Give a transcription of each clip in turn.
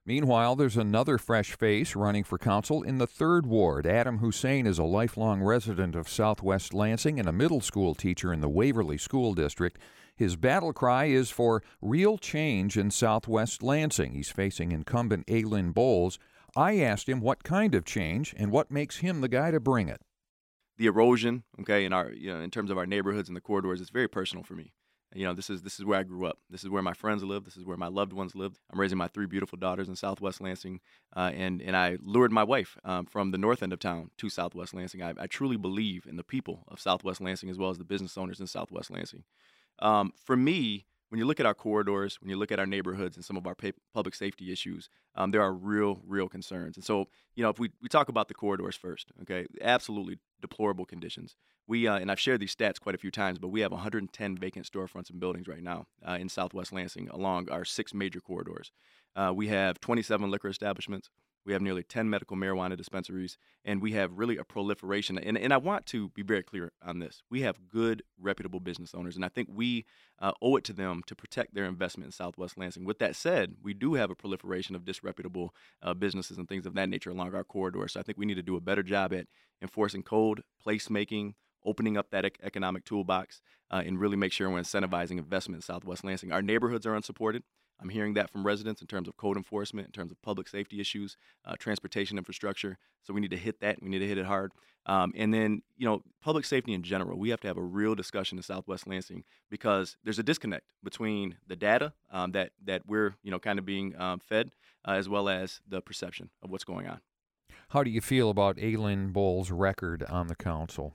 Meanwhile, there's another fresh face running for council in the 3rd Ward. Adam Hussein is a lifelong resident of Southwest Lansing and a middle school teacher in the Waverly School District. His battle cry is for real change in Southwest Lansing. He's facing incumbent Aylin Bowles. I asked him what kind of change and what makes him the guy to bring it. The erosion, okay, in terms of our neighborhoods and the corridors, it's very personal for me. This is where I grew up. This is where my friends live. This is where my loved ones live. I'm raising my 3 beautiful daughters in Southwest Lansing, and I lured my wife from the north end of town to Southwest Lansing. I truly believe in the people of Southwest Lansing as well as the business owners in Southwest Lansing. For me, when you look at our corridors, when you look at our neighborhoods and some of our public safety issues, there are real concerns. And so, if we talk about the corridors first, okay, absolutely deplorable conditions. And I've shared these stats quite a few times, but we have 110 vacant storefronts and buildings right now in Southwest Lansing along our 6 major corridors. We have 27 liquor establishments. We have nearly 10 medical marijuana dispensaries, and we have really a proliferation. And I want to be very clear on this. We have good, reputable business owners, and I think we owe it to them to protect their investment in Southwest Lansing. With that said, we do have a proliferation of disreputable businesses and things of that nature along our corridor. So I think we need to do a better job at enforcing code, placemaking, opening up that economic toolbox, and really make sure we're incentivizing investment in Southwest Lansing. Our neighborhoods are unsupported. I'm hearing that from residents in terms of code enforcement, in terms of public safety issues, transportation infrastructure. So we need to hit that. We need to hit it hard. And then, public safety in general, we have to have a real discussion in Southwest Lansing because there's a disconnect between the data that we're, kind of being fed as well as the perception of what's going on. How do you feel about Aylin Bowles' record on the council?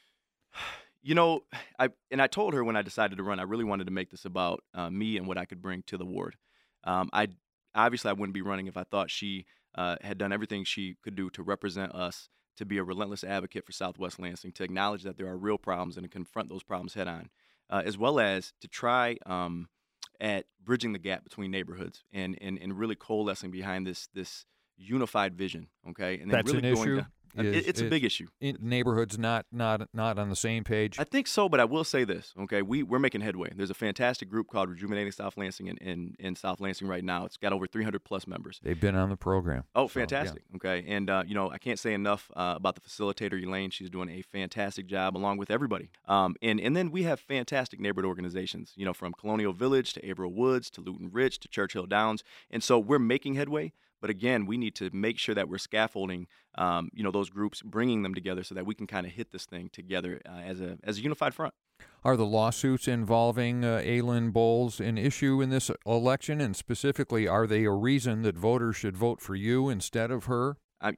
I told her when I decided to run, I really wanted to make this about me and what I could bring to the ward. I wouldn't be running if I thought she had done everything she could do to represent us, to be a relentless advocate for Southwest Lansing, to acknowledge that there are real problems and to confront those problems head on, as well as to try at bridging the gap between neighborhoods and really coalescing behind this unified vision. Okay, and then that's really an issue. It's a big issue. Neighborhoods not on the same page? I think so, but I will say this, okay? We're making headway. There's a fantastic group called Rejuvenating South Lansing in South Lansing right now. It's got over 300-plus members. They've been on the program. Oh, fantastic. So, yeah. Okay, and, I can't say enough about the facilitator, Elaine. She's doing a fantastic job along with everybody. And then we have fantastic neighborhood organizations, from Colonial Village to Averill Woods to Luton Ridge to Churchill Downs. And so we're making headway. But again, we need to make sure that we're scaffolding, those groups, bringing them together so that we can kind of hit this thing together as a unified front. Are the lawsuits involving Aylin Bowles an issue in this election? And specifically, are they a reason that voters should vote for you instead of her? Let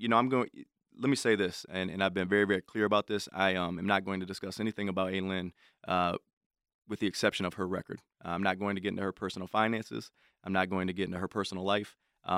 me say this, and I've been very, very clear about this. I am not going to discuss anything about Aylin with the exception of her record. I'm not going to get into her personal finances. I'm not going to get into her personal life.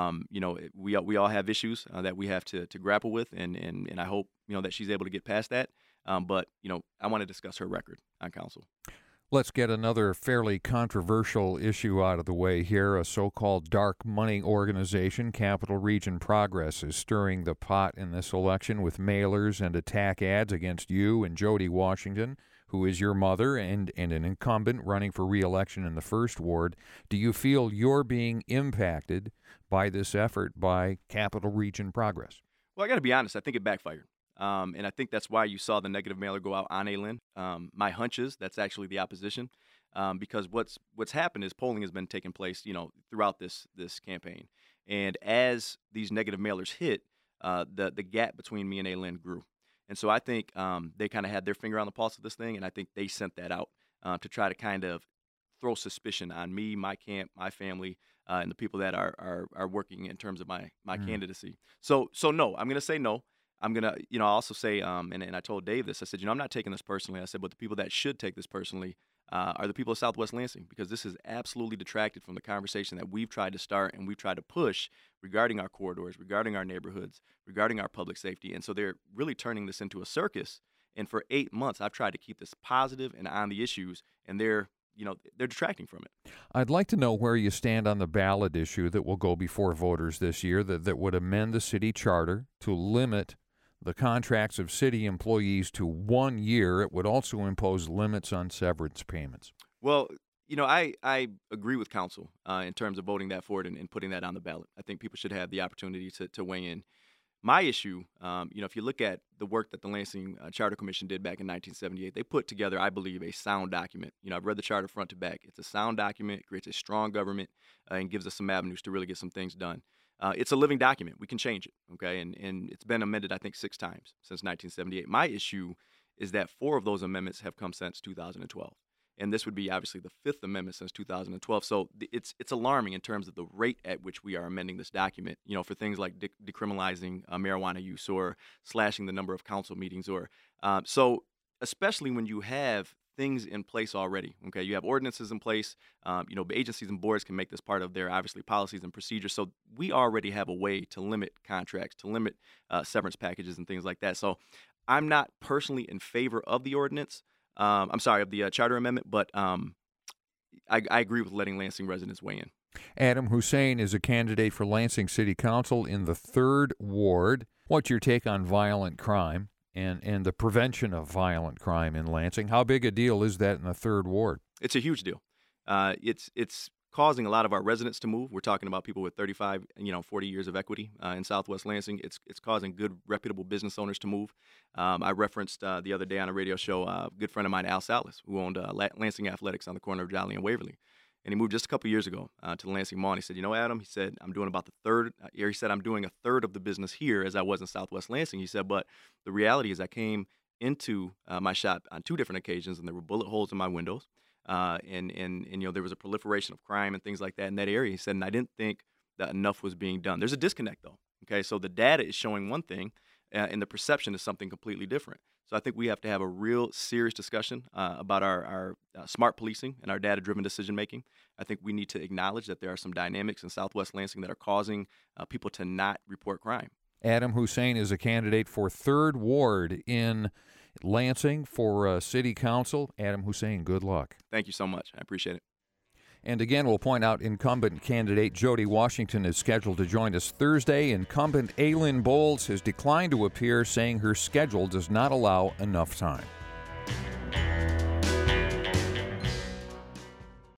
We all have issues that we have to grapple with, and I hope, that she's able to get past that. But I want to discuss her record on council. Let's get another fairly controversial issue out of the way here. A so-called dark money organization, Capital Region Progress, is stirring the pot in this election with mailers and attack ads against you and Jody Washington, who is your mother and an incumbent running for re-election in the 1st Ward. Do you feel you're being impacted by this effort by Capital Region Progress? Well, I got to be honest. I think it backfired. And I think that's why you saw the negative mailer go out on Aylin. My hunch is that's actually the opposition, because what's happened is polling has been taking place, throughout this campaign. And as these negative mailers hit, the gap between me and Aylin grew. And so I think they kind of had their finger on the pulse of this thing, and I think they sent that out to try to kind of throw suspicion on me, my camp, my family, and the people that are working in terms of my candidacy. So no, I'm going to say no. I'm going to, also say, and I told Dave this, I said, I'm not taking this personally. I said, but the people that should take this personally are the people of Southwest Lansing, because this has absolutely detracted from the conversation that we've tried to start and we've tried to push regarding our corridors, regarding our neighborhoods, regarding our public safety. And so they're really turning this into a circus. And for 8 months, I've tried to keep this positive and on the issues, and they're detracting from it. I'd like to know where you stand on the ballot issue that will go before voters this year that would amend the city charter to limit the contracts of city employees to 1 year. It would also impose limits on severance payments. Well, I agree with council in terms of voting that forward and putting that on the ballot. I think people should have the opportunity to weigh in. My issue, if you look at the work that the Lansing Charter Commission did back in 1978, they put together, I believe, a sound document. I've read the charter front to back. It's a sound document, it creates a strong government, and gives us some avenues to really get some things done. It's a living document. We can change it, okay? And it's been amended, I think, 6 times since 1978. My issue is that 4 of those amendments have come since 2012. And this would be obviously the 5th amendment since 2012. So it's alarming in terms of the rate at which we are amending this document, for things like decriminalizing marijuana use or slashing the number of council meetings. So especially when you have things in place already, okay? You have ordinances in place. Agencies and boards can make this part of their, obviously, policies and procedures. So we already have a way to limit contracts, to limit severance packages and things like that. So I'm not personally in favor of the ordinance. Of the charter amendment, but I agree with letting Lansing residents weigh in. Adam Hussein is a candidate for Lansing City Council in the 3rd Ward. What's your take on violent crime and the prevention of violent crime in Lansing? How big a deal is that in the 3rd Ward? It's a huge deal. It's causing a lot of our residents to move. We're talking about people with 35, 40 years of equity in Southwest Lansing. It's causing good, reputable business owners to move. I referenced the other day on a radio show a good friend of mine, Al Salas, who owned Lansing Athletics on the corner of Jolly and Waverly. And he moved just a couple years ago to the Lansing Mall. And he said, Adam, he said, I'm doing about the third. He said, I'm doing a third of the business here as I was in Southwest Lansing. He said, but the reality is I came into my shop on 2 different occasions, and there were bullet holes in my windows. And there was a proliferation of crime and things like that in that area. He said, and I didn't think that enough was being done. There's a disconnect, though. Okay, so the data is showing one thing, and the perception is something completely different. So I think we have to have a real serious discussion about our smart policing and our data-driven decision-making. I think we need to acknowledge that there are some dynamics in Southwest Lansing that are causing people to not report crime. Adam Hussein is a candidate for 3rd Ward in Lansing for City Council. Adam Hussein, good luck. Thank you so much. I appreciate it. And again, we'll point out incumbent candidate Jody Washington is scheduled to join us Thursday. Incumbent Aylin Bowles has declined to appear, saying her schedule does not allow enough time.